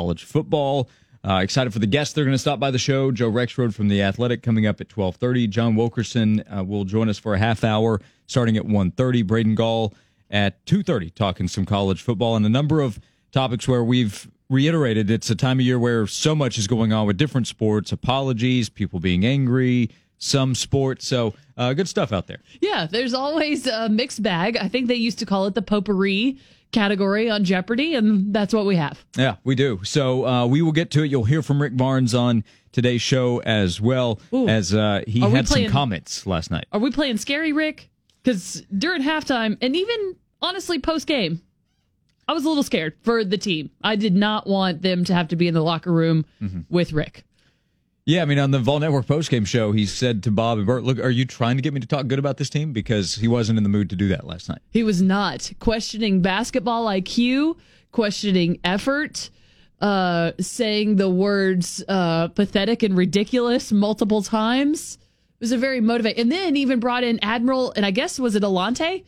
college football. Excited for the guests that are going to stop by the show. Joe Rexrode from The Athletic coming up at 12:30. John Wilkerson will join us for a half hour starting at 1:30. Braden Gall at 2:30 talking some college football and a number of topics where we've reiterated it's a time of year where so much is going on with different sports, apologies, people being angry, some sports. So good stuff out there. Yeah, there's always a mixed bag. I think they used to call it the potpourri category on Jeopardy, and that's what we have. Yeah, we do. So we will get to it. You'll hear from Rick Barnes on today's show as well. Ooh. As he had some comments last night. Are we playing Scary Rick? Because during halftime, and even honestly post-game, I was a little scared for the team. I did not want them to have to be in the locker room with Rick. Yeah, I mean, on the Vol Network postgame show, he said to Bob and Bert, look, are you trying to get me to talk good about this team? Because he wasn't in the mood to do that last night. He was not. Questioning basketball IQ, questioning effort, saying the words pathetic and ridiculous multiple times. It was a very motivating. And then even brought in Admiral, and I guess, was it Alante?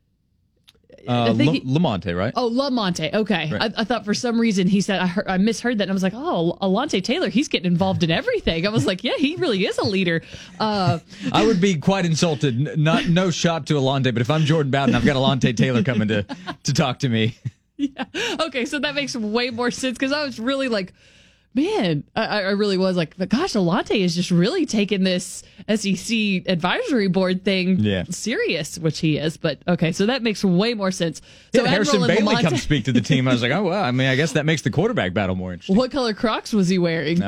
Lamonte, right? Oh, Lamonte. Okay. Right. I thought for some reason he said, I misheard that. And I was like, oh, Alante Taylor, he's getting involved in everything. I was like, yeah, he really is a leader. I would be quite insulted. No shot to Alante, but if I'm Jordan Bowden, I've got Alante Taylor coming to talk to me. Yeah. Okay, so that makes way more sense because I was really like, man, I really was like, but gosh, Alante is just really taking this SEC advisory board thing serious, which he is. But okay, so that makes way more sense. So Harrison Bailey come speak to the team. I was like, oh, well, I mean, I guess that makes the quarterback battle more interesting. What color Crocs was he wearing?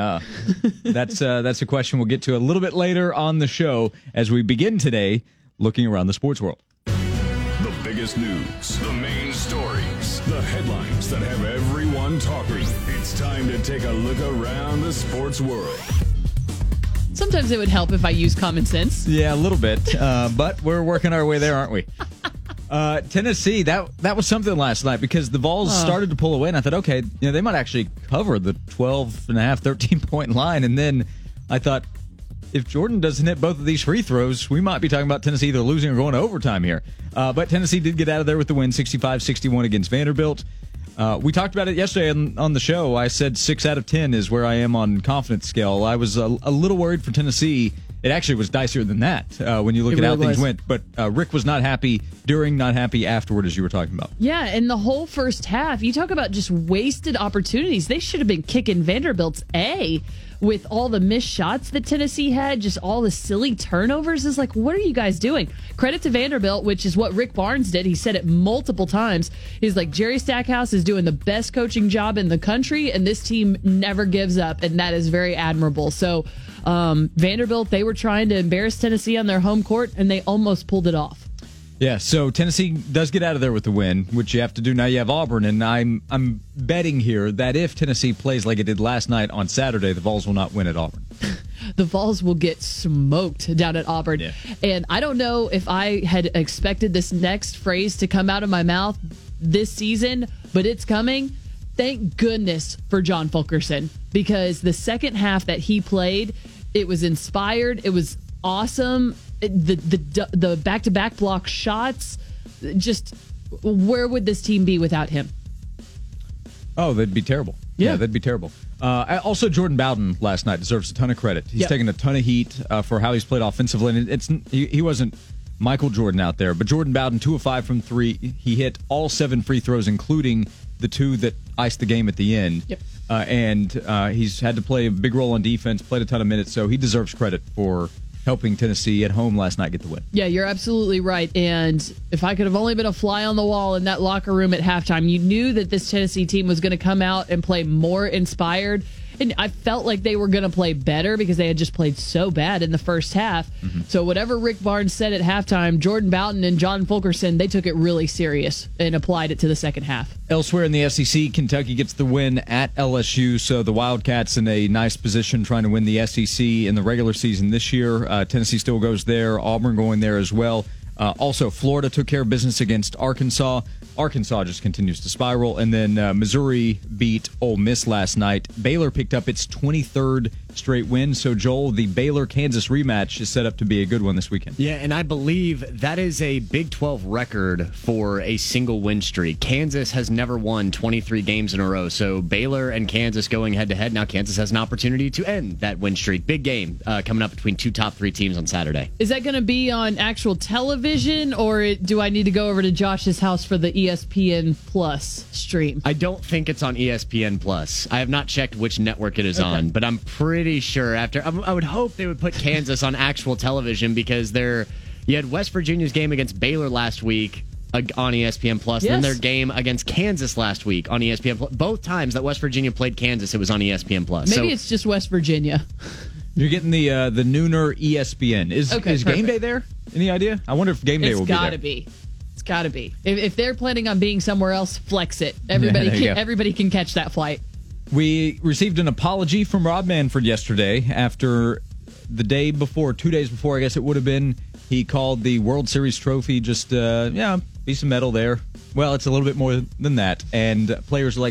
That's a question we'll get to a little bit later on the show as we begin today looking around the sports world. The biggest news, the main stories, the headlines that have everyone talking. It's time to take a look around the sports world. Sometimes it would help if I use common sense. Yeah, a little bit, but we're working our way there, aren't we? Tennessee, that was something last night because the Vols started to pull away, and I thought, okay, they might actually cover the 12.5, 13-point line, and then I thought, if Jordan doesn't hit both of these free throws, we might be talking about Tennessee either losing or going to overtime here. But Tennessee did get out of there with the win, 65-61 against Vanderbilt. We talked about it yesterday on the show. I said 6 out of 10 is where I am on confidence scale. I was a little worried for Tennessee. It actually was dicier than that when you look at how things went. But Rick was not happy during, not happy afterward, as you were talking about. Yeah, and the whole first half, you talk about just wasted opportunities. They should have been kicking Vanderbilt's A with all the missed shots that Tennessee had, just all the silly turnovers. Is like, what are you guys doing? Credit to Vanderbilt, which is what Rick Barnes did. He said it multiple times. He's like, Jerry Stackhouse is doing the best coaching job in the country, and this team never gives up, and that is very admirable. So Vanderbilt, they were trying to embarrass Tennessee on their home court, and they almost pulled it off. Yeah, so Tennessee does get out of there with the win, which you have to do. Now you have Auburn, and I'm betting here that if Tennessee plays like it did last night on Saturday, the Vols will not win at Auburn. The Vols will get smoked down at Auburn. Yeah. And I don't know if I had expected this next phrase to come out of my mouth this season, but it's coming. Thank goodness for John Fulkerson, because the second half that he played, it was inspired. It was awesome. The back-to-back block shots, just where would this team be without him? Oh, they'd be terrible. Yeah, they'd be terrible. Also, Jordan Bowden last night deserves a ton of credit. He's taken a ton of heat for how he's played offensively. And he wasn't Michael Jordan out there, but Jordan Bowden, 2 of 5 from 3. He hit all 7 free throws, including the 2 that iced the game at the end. Yep. And he's had to play a big role on defense, played a ton of minutes, so he deserves credit for helping Tennessee at home last night get the win. Yeah, you're absolutely right. And if I could have only been a fly on the wall in that locker room at halftime, you knew that this Tennessee team was going to come out and play more inspired. And I felt like they were going to play better because they had just played so bad in the first half. Mm-hmm. So whatever Rick Barnes said at halftime, Jordan Bowden and John Fulkerson, they took it really serious and applied it to the second half. Elsewhere in the SEC, Kentucky gets the win at LSU, so the Wildcats in a nice position trying to win the SEC in the regular season this year. Tennessee still goes there, Auburn going there as well. Also, Florida took care of business against Arkansas. Arkansas just continues to spiral. And then Missouri beat Ole Miss last night. Baylor picked up its 23rd straight wins. So, Joel, the Baylor-Kansas rematch is set up to be a good one this weekend. Yeah, and I believe that is a Big 12 record for a single win streak. Kansas has never won 23 games in a row. So Baylor and Kansas going head-to-head. Now Kansas has an opportunity to end that win streak. Big game coming up between two top 3 teams on Saturday. Is that going to be on actual television, or do I need to go over to Josh's house for the ESPN Plus stream? I don't think it's on ESPN Plus. I have not checked which network it is on, but I'm pretty sure I would hope they would put Kansas on actual television because you had West Virginia's game against Baylor last week on ESPN Plus, and then their game against Kansas last week on ESPN Plus. Both times that West Virginia played Kansas, it was on ESPN Plus. Maybe it's just West Virginia. You're getting the nooner ESPN. Is Game Day there? Any idea? I wonder if Game Day will be there. It's got to be. If they're planning on being somewhere else, flex it. Everybody can catch that flight. We received an apology from Rob Manfred yesterday after the day before, 2 days before, I guess it would have been. He called the World Series trophy just, piece of metal there. Well, it's a little bit more than that. And players are like,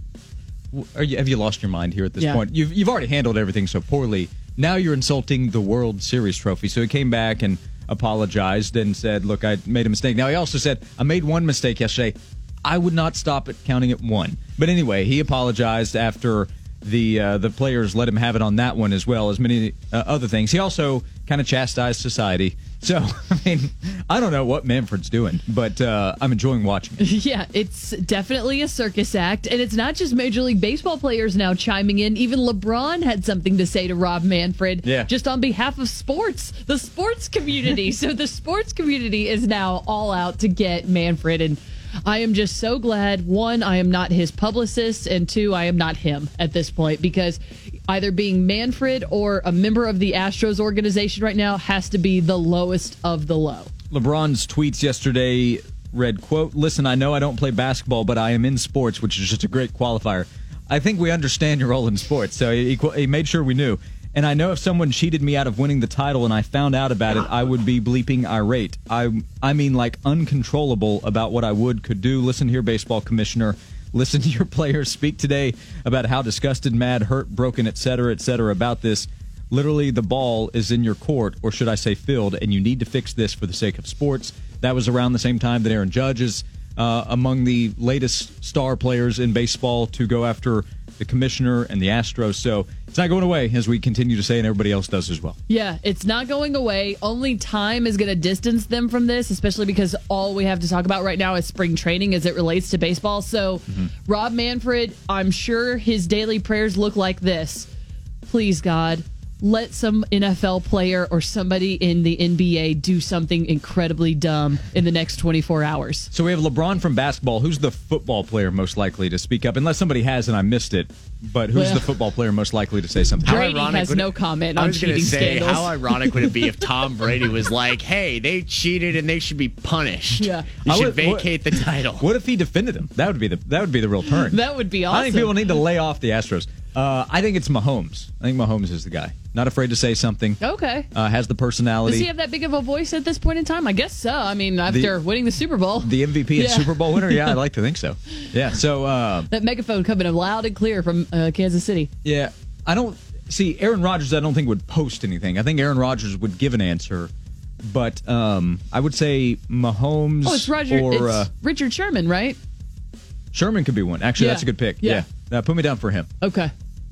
have you lost your mind here at this point? You've already handled everything so poorly. Now you're insulting the World Series trophy. So he came back and apologized and said, look, I made a mistake. Now, he also said, I made one mistake yesterday. I would not stop at counting at one. But anyway, he apologized after the players let him have it on that one as well as many other things. He also kind of chastised society. So, I mean, I don't know what Manfred's doing, but I'm enjoying watching it. Yeah, it's definitely a circus act. And it's not just Major League Baseball players now chiming in. Even LeBron had something to say to Rob Manfred just on behalf of sports, the sports community. So the sports community is now all out to get Manfred. And I am just so glad, one, I am not his publicist, and two, I am not him at this point, because either being Manfred or a member of the Astros organization right now has to be the lowest of the low. LeBron's tweets yesterday read, quote, listen, I know I don't play basketball, but I am in sports, which is just a great qualifier. I think we understand your role in sports. So he made sure we knew. And I know if someone cheated me out of winning the title and I found out about it, I would be bleeping irate. I mean, like, uncontrollable about what I could do. Listen here, baseball commissioner. Listen to your players speak today about how disgusted, mad, hurt, broken, et cetera, about this. Literally, the ball is in your court, or should I say field, and you need to fix this for the sake of sports. That was around the same time that Aaron Judge is among the latest star players in baseball to go after the commissioner and the Astros. So it's not going away, as we continue to say, and everybody else does as well. Yeah, it's not going away. Only time is going to distance them from this, especially because all we have to talk about right now is spring training as it relates to baseball. So Rob Manfred, I'm sure his daily prayers look like this. Please, God, let some NFL player or somebody in the NBA do something incredibly dumb in the next 24 hours. So we have LeBron from basketball. Who's the football player most likely to speak up? Unless somebody has and I missed it. But who's the football player most likely to say something? Brady has no comment on cheating scandals. How ironic would it be if Tom Brady was like, hey, they cheated and they should be punished. Yeah. You should vacate the title. What if he defended him? That would be the real turn. That would be awesome. I think people need to lay off the Astros. I think it's Mahomes. I think Mahomes is the guy. Not afraid to say something. Okay. Has the personality. Does he have that big of a voice at this point in time? I guess so. I mean, after winning the Super Bowl. The MVP and Super Bowl winner? Yeah, I'd like to think so. Yeah, so... that megaphone coming loud and clear from Kansas City. Yeah. I don't... See, Aaron Rodgers, I don't think would post anything. I think Aaron Rodgers would give an answer. But I would say Mahomes it's Richard Sherman, right? Sherman could be one. Actually, that's a good pick. Yeah. Put me down for him. Okay.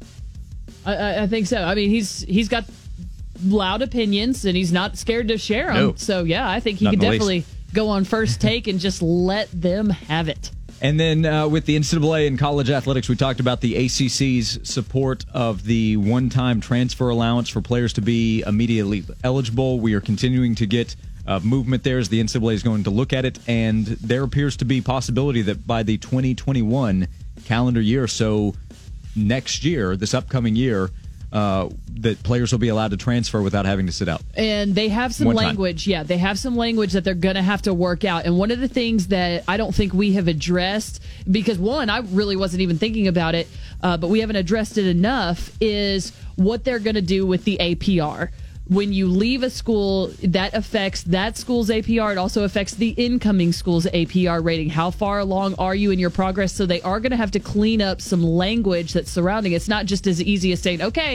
I think so. I mean, he's got loud opinions, and he's not scared to share them. No. So, yeah, I think he could definitely go on First Take and just let them have it. And then with the NCAA and college athletics, we talked about the ACC's support of the one-time transfer allowance for players to be immediately eligible. We are continuing to get movement there as the NCAA is going to look at it, and there appears to be possibility that by the 2021 calendar year, so next year, this upcoming year, that players will be allowed to transfer without having to sit out. And they have some language. Yeah, they have some language that they're going to have to work out. And one of the things that I don't think we have addressed, because one, I really wasn't even thinking about it, but we haven't addressed it enough, is what they're going to do with the APR. When you leave a school, that affects that school's APR. It also affects the incoming school's APR rating. How far along are you in your progress? So they are going to have to clean up some language that's surrounding it. It's not just as easy as saying, okay,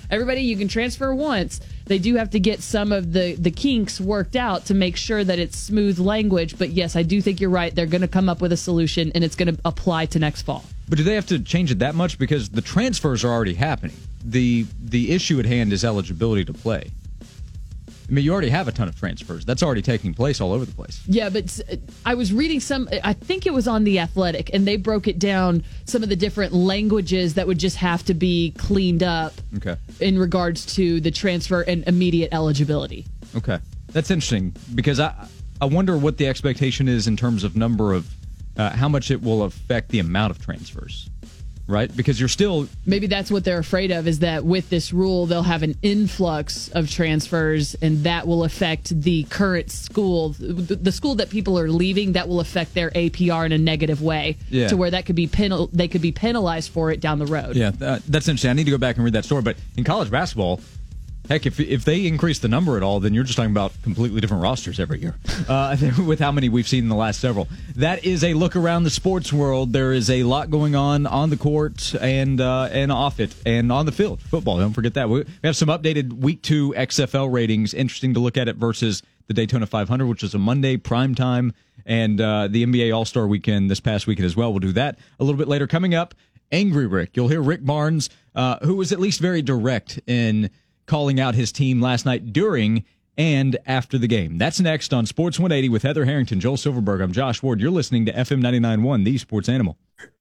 everybody, you can transfer once. They do have to get some of the kinks worked out to make sure that it's smooth language. But yes, I do think you're right. They're going to come up with a solution, and it's going to apply to next fall. But do they have to change it that much? Because the transfers are already happening. The issue at hand is eligibility to play. I mean, you already have a ton of transfers. That's already taking place all over the place. Yeah, but I was reading I think it was on The Athletic, and they broke it down, some of the different languages that would just have to be cleaned up in regards to the transfer and immediate eligibility. Okay. That's interesting, because I wonder what the expectation is in terms of number of how much it will affect the amount of transfers. Right? Because you're still... Maybe that's what they're afraid of, is that with this rule, they'll have an influx of transfers, and that will affect the current school. The school that people are leaving, that will affect their APR in a negative way, to where that could be they could be penalized for it down the road. Yeah, that's interesting. I need to go back and read that story. But in college basketball... Heck, if they increase the number at all, then you're just talking about completely different rosters every year with how many we've seen in the last several. That is a look around the sports world. There is a lot going on the court and off it and on the field. Football, don't forget that. We have some updated Week 2 XFL ratings. Interesting to look at it versus the Daytona 500, which is a Monday prime time, and the NBA All-Star Weekend this past weekend as well. We'll do that a little bit later. Coming up, Angry Rick. You'll hear Rick Barnes, who was at least very direct in calling out his team last night during and after the game. That's next on Sports 180 with Heather Harrington, Joel Silverberg. I'm Josh Ward. You're listening to FM 99.1, the Sports Animal.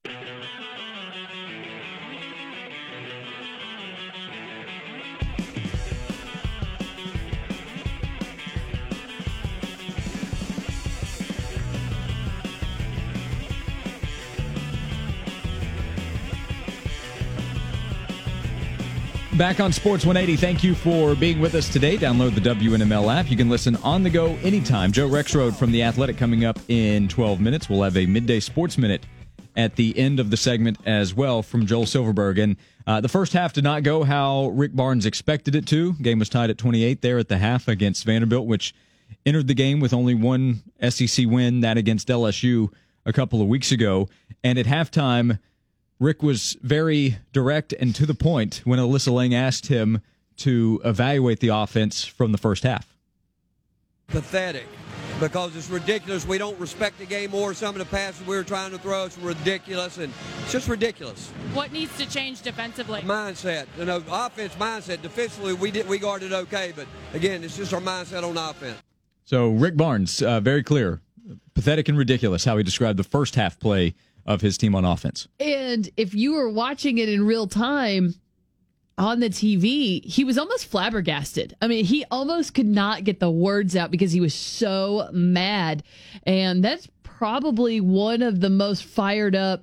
Back on Sports 180. Thank you for being with us today. Download the WNML app. You can listen on the go anytime. Joe Rexrode from The Athletic coming up in 12 minutes. We'll have a midday sports minute at the end of the segment as well from Joel Silverberg. And the first half did not go how Rick Barnes expected it to. Game was tied at 28 there at the half against Vanderbilt, which entered the game with only one SEC win, that against LSU a couple of weeks ago. And at halftime, Rick was very direct and to the point when Alyssa Lang asked him to evaluate the offense from the first half. Pathetic, because it's ridiculous. We don't respect the game more. Some of the passes we were trying to throw, it's ridiculous, and it's just ridiculous. What needs to change defensively? Mindset. Offense mindset. Defensively, we guarded okay, but again, it's just our mindset on offense. So Rick Barnes, very clear, pathetic and ridiculous how he described the first half play of his team on offense. And if you were watching it in real time on the TV, he was almost flabbergasted. I mean, he almost could not get the words out because he was so mad. And that's probably one of the most fired up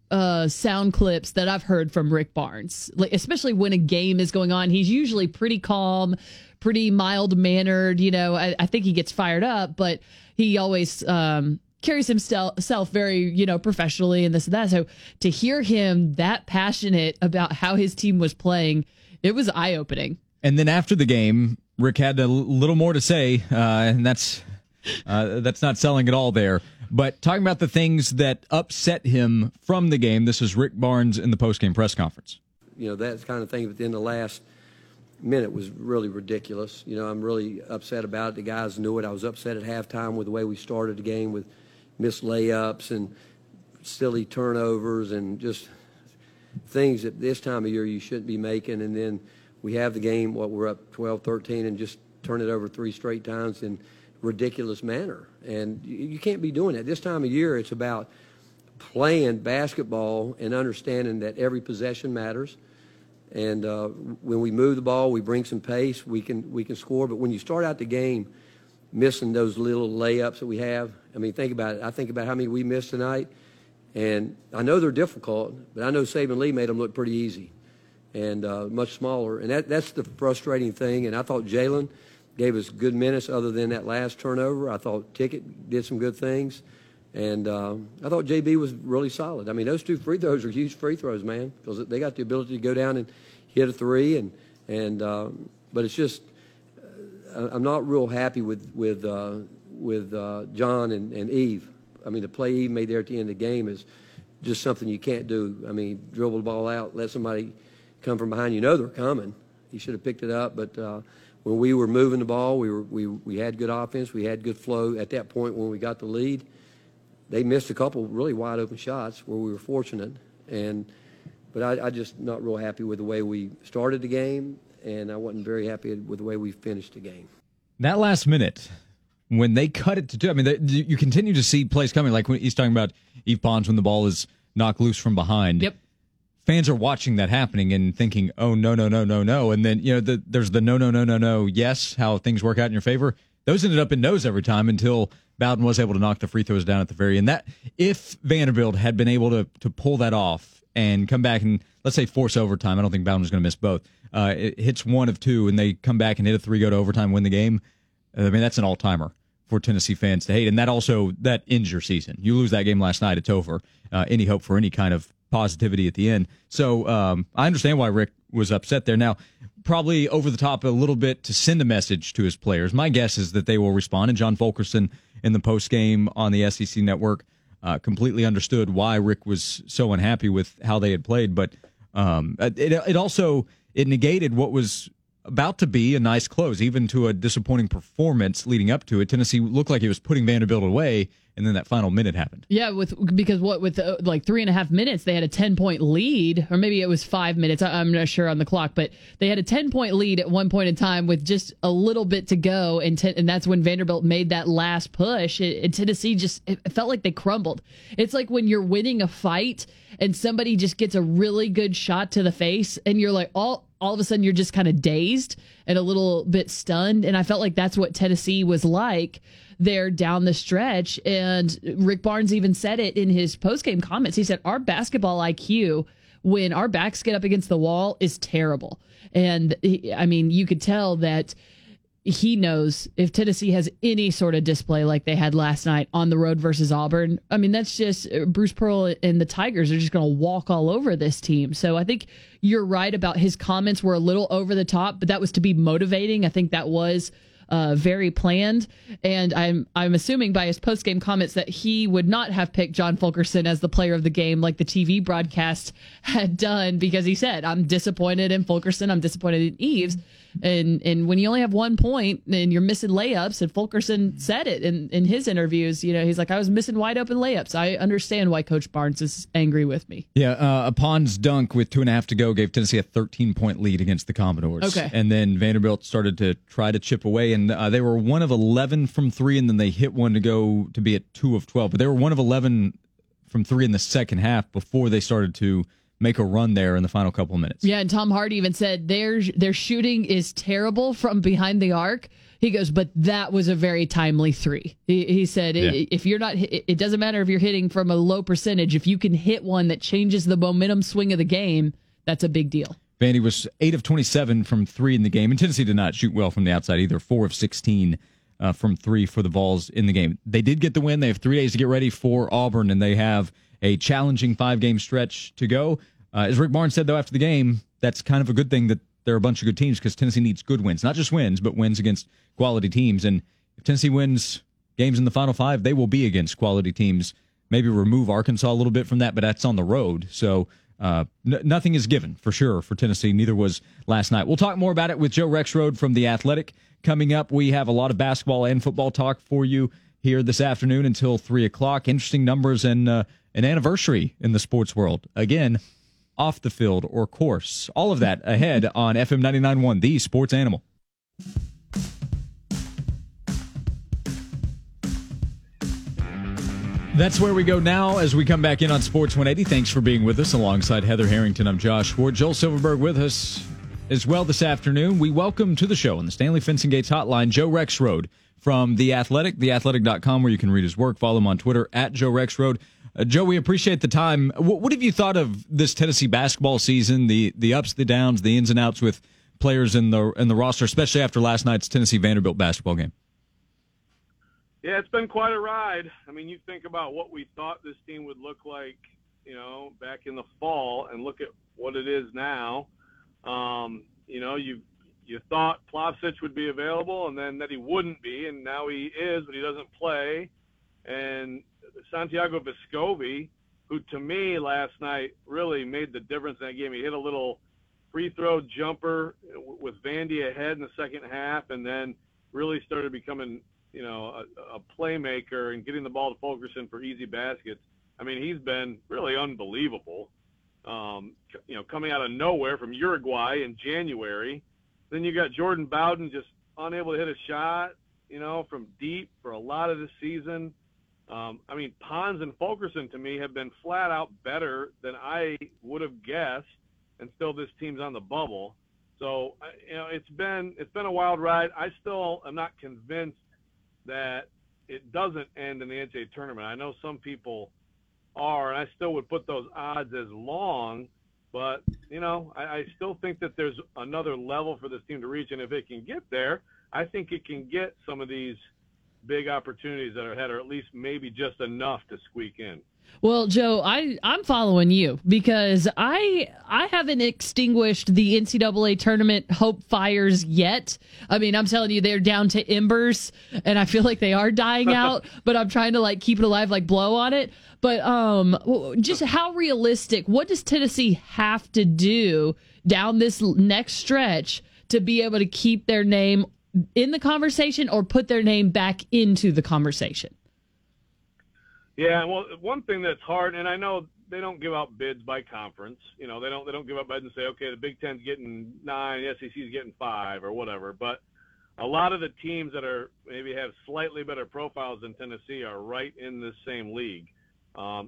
sound clips that I've heard from Rick Barnes, like, especially when a game is going on. He's usually pretty calm, pretty mild-mannered. I think he gets fired up, but he always carries himself very, professionally and this and that. So to hear him that passionate about how his team was playing, it was eye-opening. And then after the game, Rick had a little more to say, and that's not selling at all there. But talking about the things that upset him from the game, this is Rick Barnes in the postgame press conference. That kind of thing within the last minute was really ridiculous. I'm really upset about it. The guys knew it. I was upset at halftime with the way we started the game with missed layups and silly turnovers and just things at this time of year you shouldn't be making. And then we have the game, we're up 12-13 and just turn it over 3 straight times in ridiculous manner. And you can't be doing that. This time of year, it's about playing basketball and understanding that every possession matters. And when we move the ball, we bring some pace, we can score. But when you start out the game missing those little layups that we have, I mean, think about it. I think about how many we missed tonight, and I know they're difficult, but I know Saban Lee made them look pretty easy and much smaller. And that's the frustrating thing. And I thought Jalen gave us good minutes other than that last turnover. I thought Ticket did some good things. And I thought JB was really solid. I mean, those 2 free throws are huge free throws, man, because they got the ability to go down and hit a 3. But it's just I'm not real happy with John and Eve. I mean, the play Eve made there at the end of the game is just something you can't do. I mean, dribble the ball out, let somebody come from behind. They're coming, He should have picked it up. But when we were moving the ball, we had good offense. We had good flow. At that point when we got the lead, they missed a couple really wide open shots where we were fortunate. But I just not real happy with the way we started the game, and I wasn't very happy with the way we finished the game. That last minute, when they cut it to 2, I mean, you continue to see plays coming, like when he's talking about Yves Pons when the ball is knocked loose from behind. Yep. Fans are watching that happening and thinking, oh, no, no, no, no, no. And then, there's the no, no, no, no, no, yes, how things work out in your favor. Those ended up in no's every time until Bowden was able to knock the free throws down at the very end. That, if Vanderbilt had been able to pull that off and come back and, let's say, force overtime, I don't think Bowden was going to miss both. It hits 1 of 2, and they come back and hit a 3, go to overtime, win the game. I mean, that's an all-timer for Tennessee fans to hate, and that ends your season. You lose that game last night, it's over. Any hope for any kind of positivity at the end. So I understand why Rick was upset there. Now, probably over the top a little bit to send a message to his players. My guess is that they will respond, and John Fulkerson in the postgame on the SEC Network completely understood why Rick was so unhappy with how they had played, but it also negated what was about to be a nice close, even to a disappointing performance leading up to it. Tennessee looked like it was putting Vanderbilt away, and then that final minute happened. Yeah, with like 3.5 minutes, they had a 10-point lead, or maybe it was 5 minutes. I'm not sure on the clock, but they had a 10-point lead at one point in time with just a little bit to go, and that's when Vanderbilt made that last push. And Tennessee it felt like they crumbled. It's like when you're winning a fight and somebody just gets a really good shot to the face, and you're like, all of a sudden you're just kind of dazed and a little bit stunned. And I felt like that's what Tennessee was like there down the stretch. And Rick Barnes even said it in his postgame comments. He said, our basketball IQ, when our backs get up against the wall, is terrible. And you could tell that he knows if Tennessee has any sort of display like they had last night on the road versus Auburn, that's just Bruce Pearl and the Tigers are just going to walk all over this team. So I think you're right about his comments were a little over the top, but that was to be motivating. I think that was very planned, and I'm assuming by his post-game comments that he would not have picked John Fulkerson as the player of the game like the TV broadcast had done, because he said, I'm disappointed in Fulkerson, I'm disappointed in Eves. And when you only have 1 point and you're missing layups, and Fulkerson said it in his interviews, he's like, I was missing wide open layups. I understand why Coach Barnes is angry with me. Yeah, a Pons dunk with 2.5 to go gave Tennessee a 13-point lead against the Commodores. Okay. And then Vanderbilt started to try to chip away, and they were 1 of 11 from 3, and then they hit one to go to be at 2 of 12. But they were 1 of 11 from 3 in the second half before they started to make a run there in the final couple of minutes. Yeah, and Tom Hardy even said their shooting is terrible from behind the arc. He goes, but that was a very timely 3. He said, if you're not, it doesn't matter if you're hitting from a low percentage. If you can hit one that changes the momentum swing of the game, that's a big deal. Vandy was 8 of 27 from 3 in the game, and Tennessee did not shoot well from the outside either. 4 of 16 from 3 for the Vols in the game. They did get the win. They have 3 days to get ready for Auburn, and they have a challenging 5-game stretch to go. As Rick Barnes said, though, after the game, that's kind of a good thing that there are a bunch of good teams, because Tennessee needs good wins. Not just wins, but wins against quality teams. And if Tennessee wins games in the Final 5, they will be against quality teams. Maybe remove Arkansas a little bit from that, but that's on the road. So nothing is given, for sure, for Tennessee. Neither was last night. We'll talk more about it with Joe Rexrode from The Athletic. Coming up, we have a lot of basketball and football talk for you here this afternoon until 3 o'clock. Interesting numbers and an anniversary in the sports world. Again, off the field or course. All of that ahead on FM 99.1, the Sports Animal. That's where we go now as we come back in on Sports 180. Thanks for being with us. Alongside Heather Harrington, I'm Josh Ward. Joel Silverberg with us as well this afternoon. We welcome to the show on the Stanley Fencing Gates hotline, Joe Rexrode from The Athletic, theathletic.com, where you can read his work. Follow him on Twitter at Joe Rexrode. Joe, we appreciate the time. What have you thought of this Tennessee basketball season, the ups, the downs, the ins and outs with players in the roster, especially after last night's Tennessee-Vanderbilt basketball game? Yeah, it's been quite a ride. You think about what we thought this team would look like, back in the fall, and look at what it is now. You thought Plavsic would be available, and then that he wouldn't be, and now he is, but he doesn't play. And Santiago Vescovi, who to me last night really made the difference in that game. He hit a little free throw jumper with Vandy ahead in the second half, and then really started becoming, a playmaker and getting the ball to Fulkerson for easy baskets. I mean, he's been really unbelievable. Coming out of nowhere from Uruguay in January. Then you got Jordan Bowden just unable to hit a shot, from deep for a lot of this season. Pons and Fulkerson to me have been flat out better than I would have guessed, and still this team's on the bubble. So, it's been a wild ride. I still am not convinced that it doesn't end in the NCAA tournament. I know some people are, and I still would put those odds as long, but, I still think that there's another level for this team to reach, and if it can get there, I think it can get some of these big opportunities that are ahead, or at least maybe just enough to squeak in. Well, Joe, I'm following you because I haven't extinguished the NCAA tournament hope fires yet. I mean, I'm telling you, they're down to embers, and I feel like they are dying out. But I'm trying to keep it alive, blow on it. But just how realistic? What does Tennessee have to do down this next stretch to be able to keep their name in the conversation or put their name back into the conversation? Yeah, well, one thing that's hard, and I know they don't give out bids by conference. They don't give out bids and say, okay, the Big Ten's getting 9, the SEC's getting 5, or whatever. But a lot of the teams that are maybe have slightly better profiles than Tennessee are right in this same league. I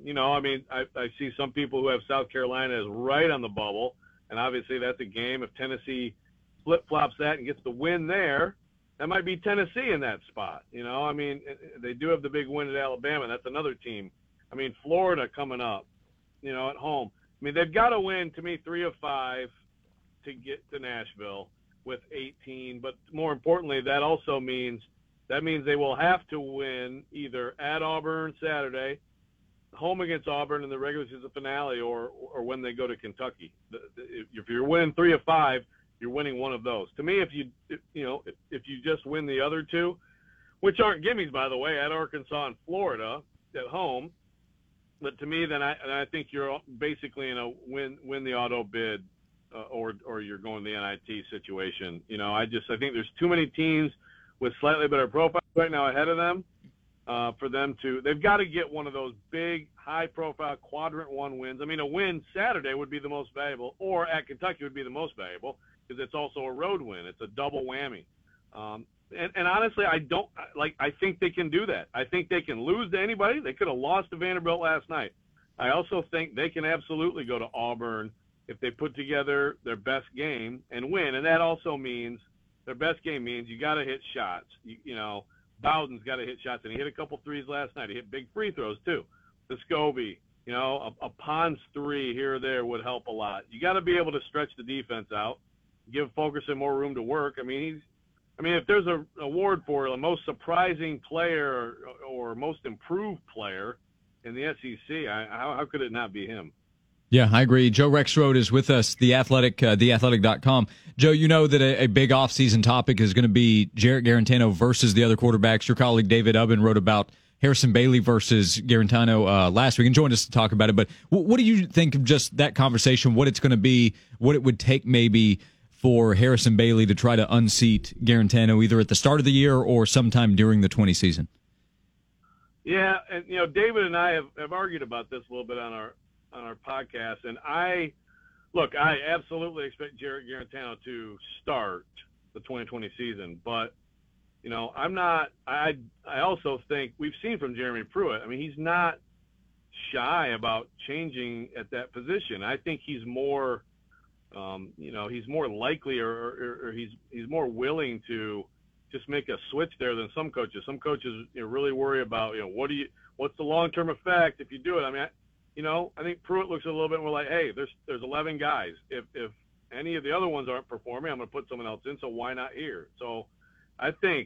see some people who have South Carolina as right on the bubble, and obviously that's a game. If Tennessee flip-flops that and gets the win there, that might be Tennessee in that spot. They do have the big win at Alabama. That's another team. Florida coming up, at home. They've got to win, to me, 3 of 5 to get to Nashville with 18. But more importantly, that also means they will have to win either at Auburn Saturday, home against Auburn in the regular season finale, or when they go to Kentucky. If you're winning 3 of 5, you're winning one of those. To me, if you just win the other 2, which aren't gimmies, by the way, at Arkansas and Florida at home, but to me, then I think you're basically in a win the auto bid, or you're going the NIT situation. I think there's too many teams with slightly better profiles right now ahead of them for them to. They've got to get one of those big, high-profile quadrant 1 wins. A win Saturday would be the most valuable, or at Kentucky would be the most valuable, because it's also a road win. It's a double whammy. And honestly, I think they can do that. I think they can lose to anybody. They could have lost to Vanderbilt last night. I also think they can absolutely go to Auburn if they put together their best game and win. And that also means their best game means you got to hit shots. Bowden's got to hit shots, and he hit a couple threes last night. He hit big free throws too. The Scobie, a Pons 3 here or there would help a lot. You got to be able to stretch the defense out, give Fulkerson more room to work. If there's an award for the most surprising player or most improved player in the SEC, how could it not be him? Yeah, I agree. Joe Rexrode is with us, The Athletic, theathletic.com. Joe, you know that a big offseason topic is going to be Jarrett Garantano versus the other quarterbacks. Your colleague David Ubben wrote about Harrison Bailey versus Garantano last week and joined us to talk about it. But what do you think of just that conversation, what it's going to be, what it would take maybe for Harrison Bailey to try to unseat Garantano either at the start of the year or sometime during the 20 season? Yeah, and David and I have argued about this a little bit on our podcast, and I absolutely expect Jarrett Garantano to start the 2020 season, but I'm not. I also think we've seen from Jeremy Pruitt. He's not shy about changing at that position. I think he's more. He's more likely or he's more willing to just make a switch there than some coaches. Some coaches really worry about, what's the long-term effect if you do it? I think Pruitt looks a little bit more like, hey, there's 11 guys. If any of the other ones aren't performing, I'm going to put someone else in, so why not here? So I think,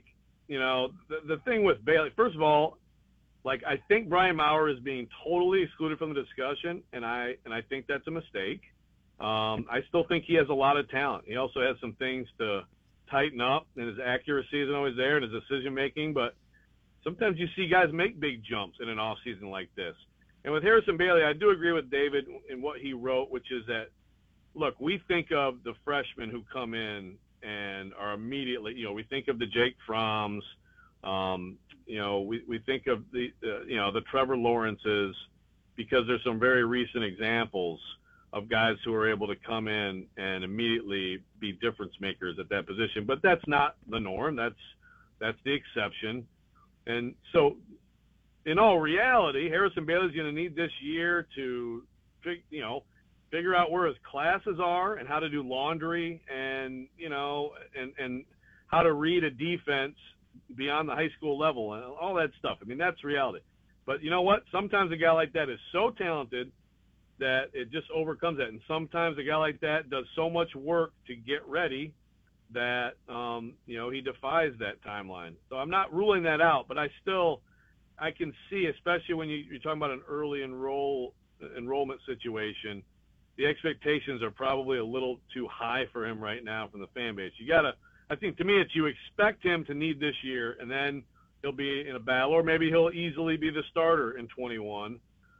the thing with Bailey, first of all, I think Brian Maurer is being totally excluded from the discussion, and I think that's a mistake. I still think he has a lot of talent. He also has some things to tighten up, and his accuracy isn't always there, and his decision-making. But sometimes you see guys make big jumps in an off-season like this. And with Harrison Bailey, I do agree with David in what he wrote, which is that, look, we think of the freshmen who come in and are immediately, we think of the Jake Fromms, we think of the Trevor Lawrences, because there's some very recent examples of guys who are able to come in and immediately be difference makers at that position. But that's not the norm. That's the exception. And so in all reality, Harrison Bailey's going to need this year to, figure out where his classes are and how to do laundry and how to read a defense beyond the high school level and all that stuff. I mean, that's reality. But you know what? Sometimes a guy like that is so talented that it just overcomes that. And sometimes a guy like that does so much work to get ready that, he defies that timeline. So I'm not ruling that out, but I can see, especially when you're talking about an early enrollment situation, the expectations are probably a little too high for him right now from the fan base. I think to me, it's you expect him to need this year, and then he'll be in a battle, or maybe he'll easily be the starter in 21.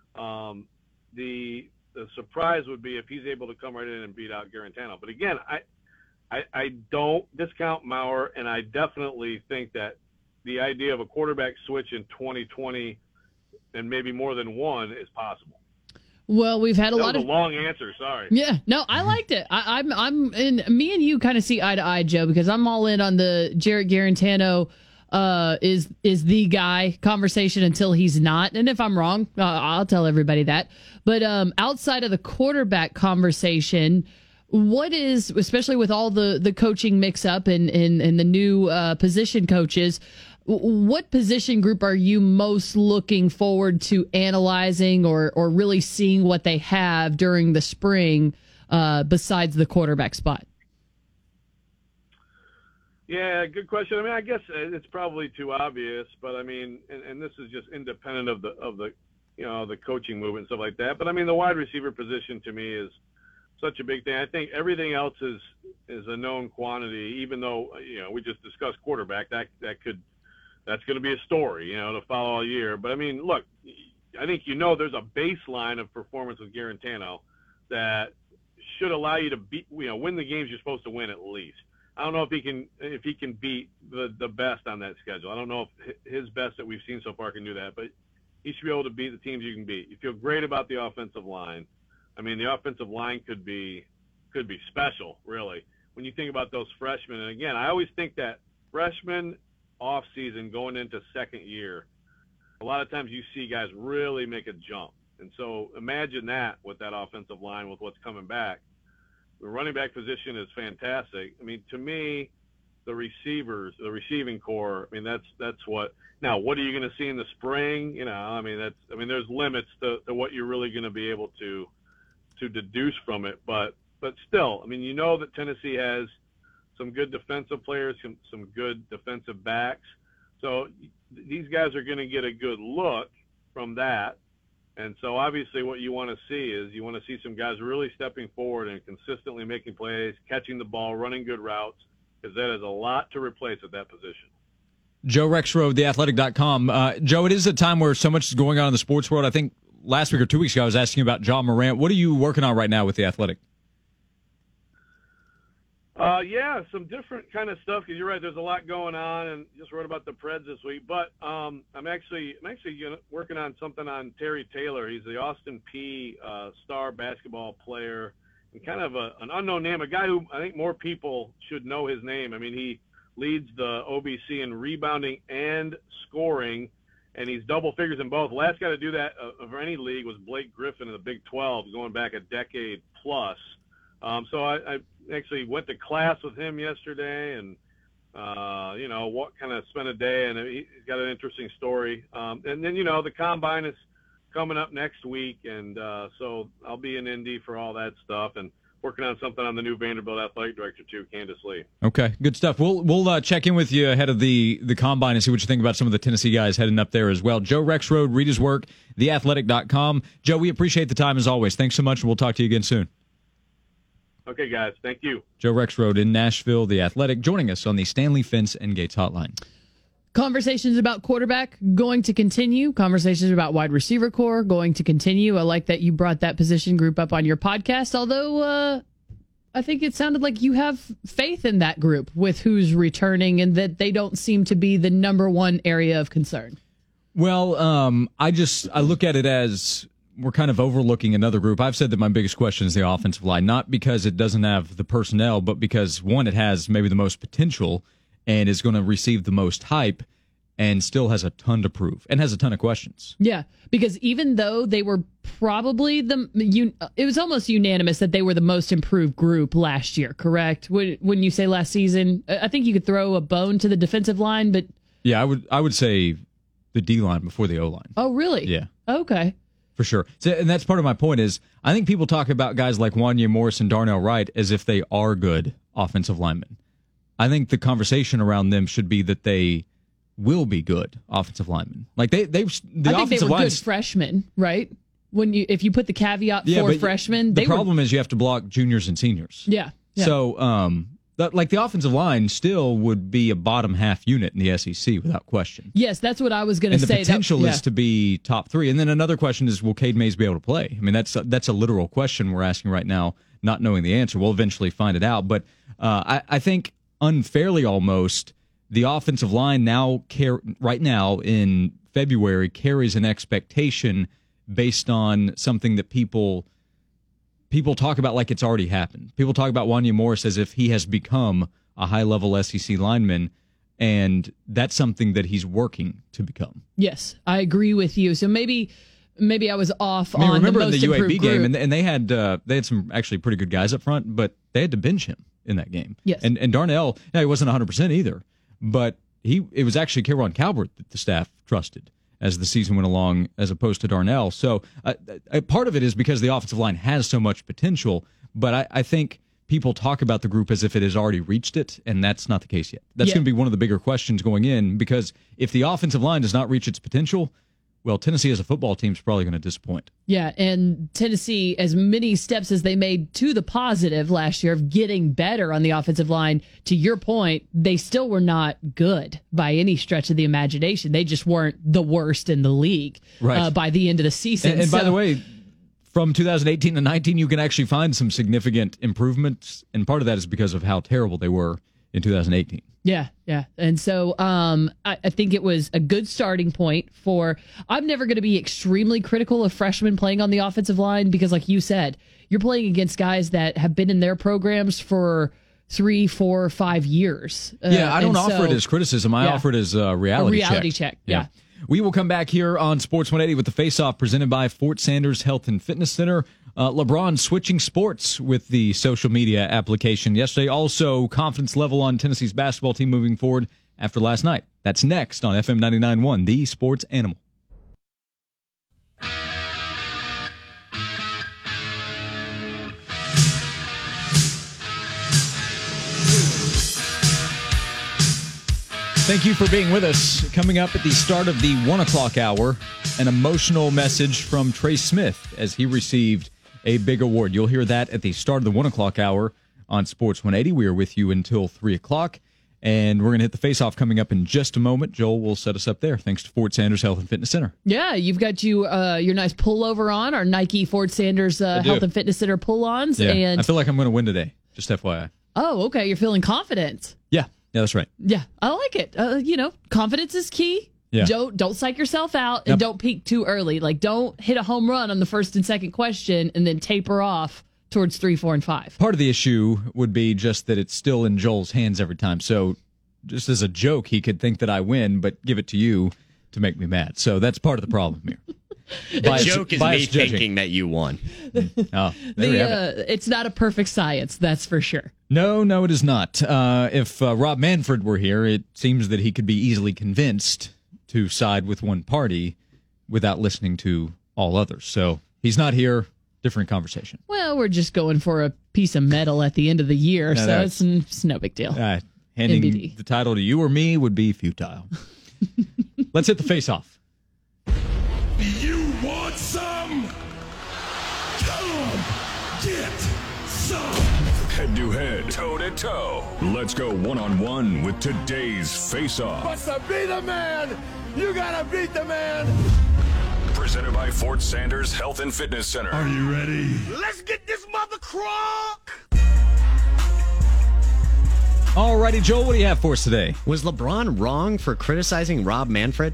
The surprise would be if he's able to come right in and beat out Garantano. But again, I don't discount Maurer, and I definitely think that the idea of a quarterback switch in 2020 and maybe more than one is possible. Well, we've had a lot of long answer. Sorry. Yeah, no, I liked it. I'm in. Me and you kind of see eye to eye, Joe, because I'm all in on the Jarrett Garantano is the guy conversation until he's not. And if I'm wrong, I'll tell everybody that. But outside of the quarterback conversation, what is, especially with all the coaching mix up and the new position coaches, what position group are you most looking forward to analyzing or really seeing what they have during the spring besides the quarterback spot? Yeah, good question. I mean, I guess it's probably too obvious, but I mean, and this is just independent of the coaching movement and stuff like that. But I mean, the wide receiver position to me is such a big thing. I think everything else is a known quantity, even though, we just discussed quarterback. That's going to be a story, to follow all year. But I mean, look, I think there's a baseline of performance with Garantano that should allow you to win the games you're supposed to win at least. I don't know if he can beat the best on that schedule. I don't know if his best that we've seen so far can do that, but he should be able to beat the teams you can beat. You feel great about the offensive line. I mean, the offensive line could be special, really, when you think about those freshmen. And again, I always think that freshman off season going into second year, a lot of times you see guys really make a jump. And so imagine that with that offensive line with what's coming back. The running back position is fantastic. I mean, to me, the receiving core, I mean, that's what. Now, what are you going to see in the spring? There's limits to what you're really going to be able to deduce from it. But still, I mean, that Tennessee has some good defensive players, some good defensive backs. So these guys are going to get a good look from that. And so obviously what you want to see is you want to see some guys really stepping forward and consistently making plays, catching the ball, running good routes, because that is a lot to replace at that position. Joe Rexrode, theathletic.com. Joe, it is a time where so much is going on in the sports world. I think last week or 2 weeks ago I was asking about John Morant. What are you working on right now with The Athletic? Some different kind of stuff, because you're right, there's a lot going on, and just wrote about the Preds this week. But I'm actually working on something on Terry Taylor. He's the Austin Peay star basketball player, and kind of an unknown name, a guy who I think more people should know his name. I mean, he leads the OBC in rebounding and scoring, and he's double figures in both. Last guy to do that of any league was Blake Griffin in the Big 12, going back a decade plus. So I actually went to class with him yesterday, and spent a day, and he's got an interesting story. And then the combine is coming up next week, and so I'll be in Indy for all that stuff, and working on something on the new Vanderbilt athletic director too, Candace Lee. Okay, good stuff. We'll check in with you ahead of the combine and see what you think about some of the Tennessee guys heading up there as well. Joe Rexrode, read his work, theathletic.com. Joe, we appreciate the time as always. Thanks so much, and we'll talk to you again soon. Okay, guys. Thank you. Joe Rexrode in Nashville, The Athletic, joining us on the Stanley Fence and Gates Hotline. Conversations about quarterback going to continue. Conversations about wide receiver core going to continue. I like that you brought that position group up on your podcast, although I think it sounded like you have faith in that group with who's returning and that they don't seem to be the number one area of concern. Well, I look at it as we're kind of overlooking another group. I've said that my biggest question is the offensive line, not because it doesn't have the personnel, but because, one, it has maybe the most potential and is going to receive the most hype and still has a ton to prove and has a ton of questions. Yeah, because even though they were probably it was almost unanimous that they were the most improved group last year, correct? When you say last season, I think you could throw a bone to the defensive line, but... Yeah, I would say the D-line before the O-line. Oh, really? Yeah. Okay. For sure. So, and that's part of my point is I think people talk about guys like Wanya Morris and Darnell Wright as if they are good offensive linemen. I think the conversation around them should be that they will be good offensive linemen. Like I think they were good freshmen, right? If you put the caveat for freshmen, the problem is you have to block juniors and seniors. Yeah. So, the offensive line still would be a bottom half unit in the SEC without question. Yes, that's what I was going to say. And the potential is to be top 3. And then another question is, will Cade Mays be able to play? I mean, that's a literal question we're asking right now, not knowing the answer. We'll eventually find it out. But I think unfairly almost, the offensive line right now in February carries an expectation based on something that people talk about like it's already happened. People talk about Wanya Morris as if he has become a high-level SEC lineman, and that's something that he's working to become. Yes, I agree with you. So maybe I was off on remember the most in the improved UAB game, group. and they had some actually pretty good guys up front, but they had to bench him in that game. Yes. And Darnell, he wasn't 100% either, but it was actually K'Ron Calvert that the staff trusted as the season went along, as opposed to Darnell. So part of it is because the offensive line has so much potential, but I think people talk about the group as if it has already reached it, and that's not the case yet. That's going to be one of the bigger questions going in, because if the offensive line does not reach its potential, well, Tennessee as a football team is probably going to disappoint. Yeah, and Tennessee, as many steps as they made to the positive last year of getting better on the offensive line, to your point, they still were not good by any stretch of the imagination. They just weren't the worst in the league by the end of the season. And by the way, from 2018 to 19, you can actually find some significant improvements, and part of that is because of how terrible they were in 2018. Yeah. And so I think it was a good starting point for... I'm never going to be extremely critical of freshmen playing on the offensive line because, like you said, you're playing against guys that have been in their programs for 3, 4, 5 years. I don't offer it as criticism. I offer it as a reality check. Yeah. We will come back here on Sports 180 with the Face-Off presented by Fort Sanders Health and Fitness Center. LeBron switching sports with the social media application yesterday. Also, confidence level on Tennessee's basketball team moving forward after last night. That's next on FM 99.1, the Sports Animal. Thank you for being with us. Coming up at the start of the 1 o'clock hour, an emotional message from Trey Smith as he received a big award. You'll hear that at the start of the 1 o'clock hour on Sports 180. We are with you until 3 o'clock, and we're going to hit the face-off coming up in just a moment. Joel will set us up there, thanks to Fort Sanders Health and Fitness Center. Yeah, you've got your nice pullover on, our Nike Fort Sanders Health and Fitness Center pull-ons. Yeah, and I feel like I'm going to win today, just FYI. Oh, okay, you're feeling confident. Yeah, that's right. Yeah, I like it. Confidence is key. Yeah. Don't psych yourself out and don't peak too early. Like, don't hit a home run on the first and second question and then taper off towards 3, 4, and 5. Part of the issue would be just that it's still in Joel's hands every time. So just as a joke, he could think that I win, but give it to you to make me mad. So that's part of the problem here. The joke is me thinking that you won. Oh, there we have it. It's not a perfect science, that's for sure. No, it is not. If Rob Manfred were here, it seems that he could be easily convinced to side with one party without listening to all others. So he's not here. Different conversation. Well, we're just going for a piece of metal at the end of the year, so it's no big deal. Handing NBD. the title to you or me would be futile. Let's hit the face-off. You want some? Come get some. Head-to-head, toe-to-toe. Let's go one-on-one with today's face-off. But to be the man, you gotta beat the man. Presented by Fort Sanders Health and Fitness Center. Are you ready? Let's get this mother crunk. Alrighty, Joel, what do you have for us today? Was LeBron wrong for criticizing Rob Manfred?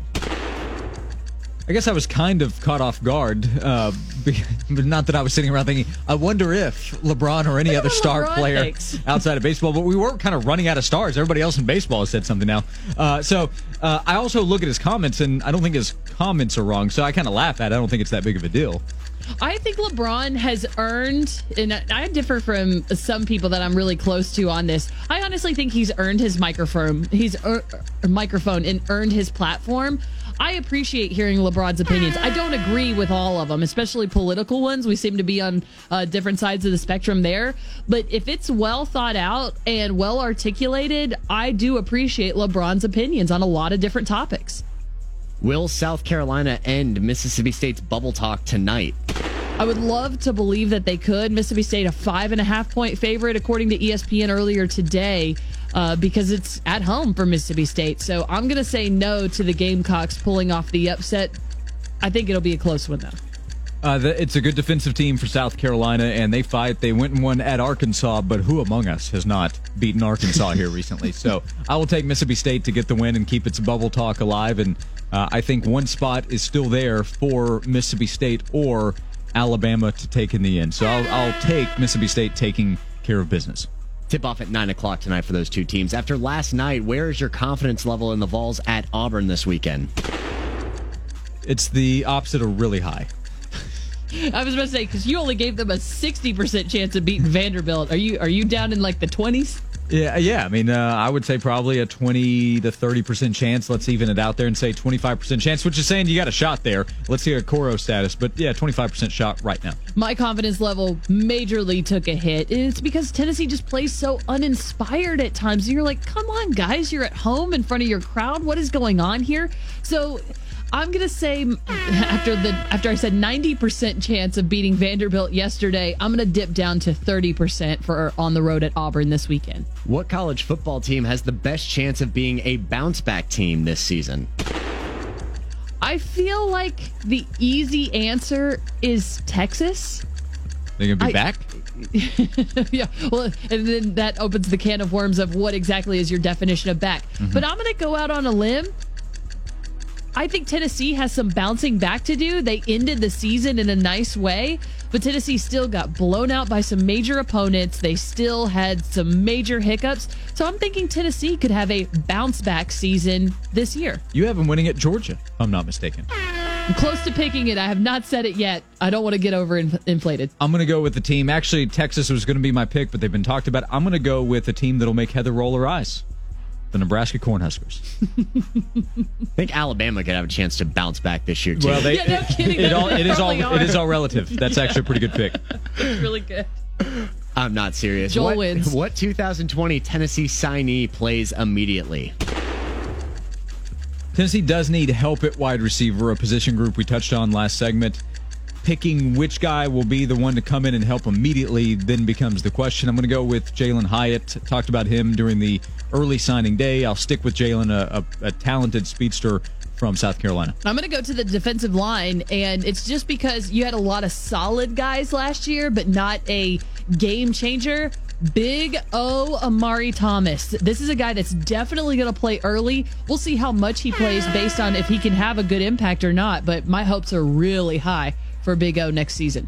I guess I was kind of caught off guard, but not that I was sitting around thinking, I wonder if LeBron or any other star player outside of baseball, but we were kind of running out of stars. Everybody else in baseball has said something now. So I also look at his comments, and I don't think his comments are wrong, so I kind of laugh at it. I don't think it's that big of a deal. I think LeBron has earned, and I differ from some people that I'm really close to on this. I honestly think he's earned his microphone. He's microphone and earned his platform. I appreciate hearing LeBron's opinions. I don't agree with all of them, especially political ones. We seem to be on different sides of the spectrum there. But if it's well thought out and well articulated, I do appreciate LeBron's opinions on a lot of different topics. Will South Carolina end Mississippi State's bubble talk tonight? I would love to believe that they could. Mississippi State, a 5.5-point favorite, according to ESPN earlier today, because it's at home for Mississippi State. So I'm going to say no to the Gamecocks pulling off the upset. I think it'll be a close one, though. It's a good defensive team for South Carolina, and they fight. They went and won at Arkansas, but who among us has not beaten Arkansas here recently? So I will take Mississippi State to get the win and keep its bubble talk alive. And I think one spot is still there for Mississippi State or Alabama to take in the end. So I'll take Mississippi State taking care of business. Tip off at 9 o'clock tonight for those two teams. After last night, where is your confidence level in the Vols at Auburn this weekend? It's the opposite of really high. I was about to say, because you only gave them a 60% chance of beating Vanderbilt. Are you down in like the 20s? Yeah. I mean, I would say probably a 20 to 30% chance. Let's even it out there and say 25% chance, which is saying you got a shot there. Let's see a Coro status. But yeah, 25% shot right now. My confidence level majorly took a hit. And it's because Tennessee just plays so uninspired at times. And you're like, come on, guys. You're at home in front of your crowd. What is going on here? So I'm going to say after I said 90% chance of beating Vanderbilt yesterday, I'm going to dip down to 30% for on the road at Auburn this weekend. What college football team has the best chance of being a bounce-back team this season? I feel like the easy answer is Texas. They're going to be back? Yeah, well, and then that opens the can of worms of what exactly is your definition of back. Mm-hmm. But I'm going to go out on a limb. I think Tennessee has some bouncing back to do. They ended the season in a nice way, but Tennessee still got blown out by some major opponents. They still had some major hiccups. So I'm thinking Tennessee could have a bounce back season this year. You have them winning at Georgia, if I'm not mistaken. I'm close to picking it. I have not said it yet. I don't want to get inflated. I'm going to go with the team. Actually, Texas was going to be my pick, but they've been talked about. I'm going to go with a team that'll make Heather roll her eyes. The Nebraska Cornhuskers. I think Alabama could have a chance to bounce back this year, too. Well, no kidding. It is all relative. That's actually a pretty good pick. It's really good. I'm not serious. Joel wins. What 2020 Tennessee signee plays immediately? Tennessee does need help at wide receiver, a position group we touched on last segment. Picking which guy will be the one to come in and help immediately then becomes the question. I'm going to go with Jalen Hyatt. Talked about him during the early signing day. I'll stick with Jalen, a talented speedster from South Carolina. I'm going to go to the defensive line, and it's just because you had a lot of solid guys last year, but not a game changer. Big O Amari Thomas. This is a guy that's definitely going to play early. We'll see how much he plays based on if he can have a good impact or not, but my hopes are really high for Big O next season.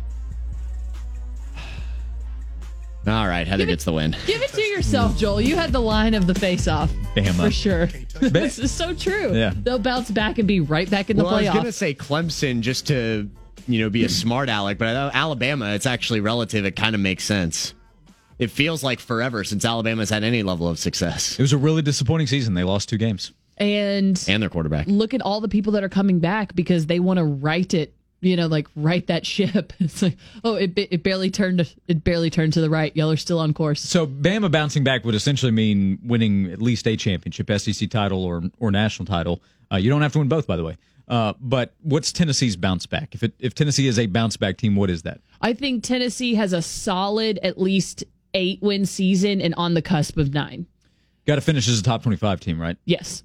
All right, Heather gets the win. Give it to yourself, Joel. You had the line of the face-off. Bama. For sure. This is so true. Yeah. They'll bounce back and be right back in the playoffs. I was going to say Clemson just to, be a smart aleck, but Alabama, it's actually relative. It kind of makes sense. It feels like forever since Alabama's had any level of success. It was a really disappointing season. They lost 2 games. And their quarterback. Look at all the people that are coming back because they want to right it. Right that ship. It's like, it barely turned to the right. Y'all are still on course. So Bama bouncing back would essentially mean winning at least a championship, SEC title or national title. You don't have to win both, by the way. But what's Tennessee's bounce back? If Tennessee is a bounce back team, what is that? I think Tennessee has a solid at least 8-win season and on the cusp of 9. Got to finish as a top 25 team, right? Yes.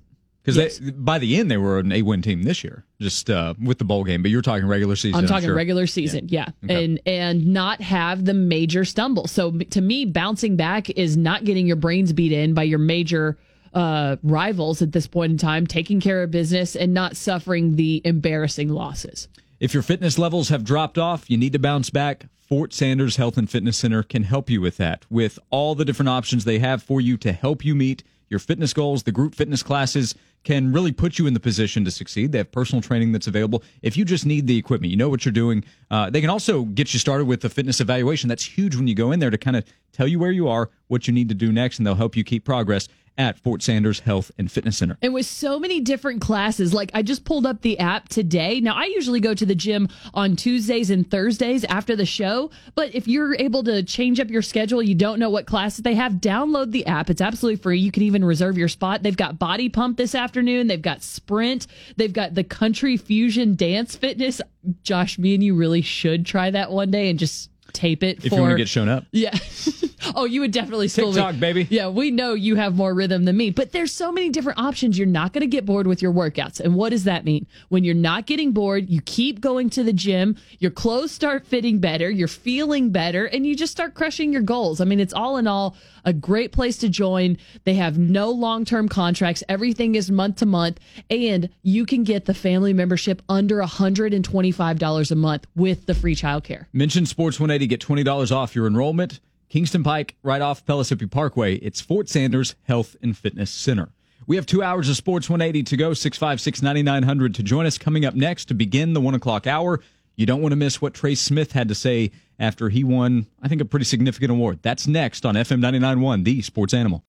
Because by the end, they were an 8-win team this year, just with the bowl game. But you're talking regular season. I'm talking regular season, yeah. Okay. And not have the major stumble. So to me, bouncing back is not getting your brains beat in by your major rivals at this point in time, taking care of business and not suffering the embarrassing losses. If your fitness levels have dropped off, you need to bounce back. Fort Sanders Health and Fitness Center can help you with that. With all the different options they have for you to help you meet your fitness goals, the group fitness classes can really put you in the position to succeed. They have personal training that's available. If you just need the equipment, you know what you're doing. They can also get you started with a fitness evaluation. That's huge when you go in there to kind of tell you where you are, what you need to do next, and they'll help you keep progress at Fort Sanders Health and Fitness Center. And with so many different classes, like I just pulled up the app today. Now, I usually go to the gym on Tuesdays and Thursdays after the show, but if you're able to change up your schedule, you don't know what classes they have, download the app. It's absolutely free. You can even reserve your spot. They've got Body Pump this afternoon. They've got Sprint. They've got the Country Fusion Dance Fitness. Josh, me and you really should try that one day and just tape it if you want to get shown up. Yeah. Oh, you would definitely still TikTok, baby. Yeah, we know you have more rhythm than me, but there's so many different options. You're not going to get bored with your workouts. And what does that mean? When you're not getting bored, you keep going to the gym, your clothes start fitting better, you're feeling better, and you just start crushing your goals. I mean, it's all in all a great place to join. They have no long-term contracts. Everything is month to month, and you can get the family membership under $125 a month with the free childcare. Mention Sports 180, get $20 off your enrollment. Kingston Pike, right off Pellissippi Parkway. It's Fort Sanders Health and Fitness Center. We have 2 hours of Sports 180 to go, 656-9900 to join us. Coming up next to begin the 1 o'clock hour, you don't want to miss what Trace Smith had to say after he won, I think, a pretty significant award. That's next on FM 99.1, the Sports Animal.